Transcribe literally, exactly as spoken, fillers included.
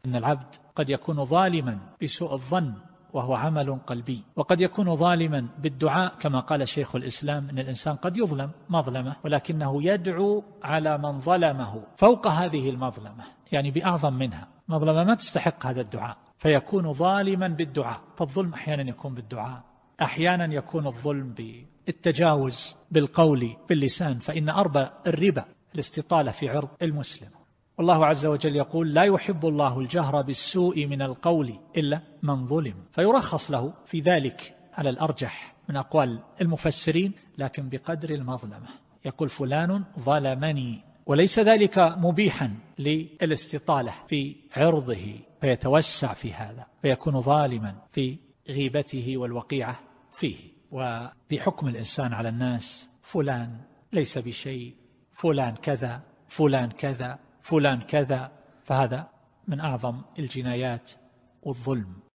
إن العبد قد يكون ظالما بسوء الظن وهو عمل قلبي، وقد يكون ظالما بالدعاء كما قال شيخ الإسلام إن الإنسان قد يظلم مظلمة ولكنه يدعو على من ظلمه فوق هذه المظلمة، يعني بأعظم منها، مظلمة ما تستحق هذا الدعاء، فيكون ظالما بالدعاء. فالظلم أحيانا يكون بالدعاء، أحيانا يكون الظلم بالتجاوز بالقول باللسان، فإن أربى الربا الاستطالة في عرض المسلم. والله عز وجل يقول لا يحب الله الجهر بالسوء من القول إلا من ظلم، فيرخص له في ذلك على الأرجح من أقوال المفسرين، لكن بقدر المظلمة. يقول فلان ظلمني، وليس ذلك مبيحا للاستطالة في عرضه فيتوسع في هذا فيكون ظالما في غيبته والوقيعة فيه. وفي حكم الإنسان على الناس فلان ليس بشيء، فلان كذا، فلان كذا، فلان كذا، فهذا من أعظم الجنايات والظلم.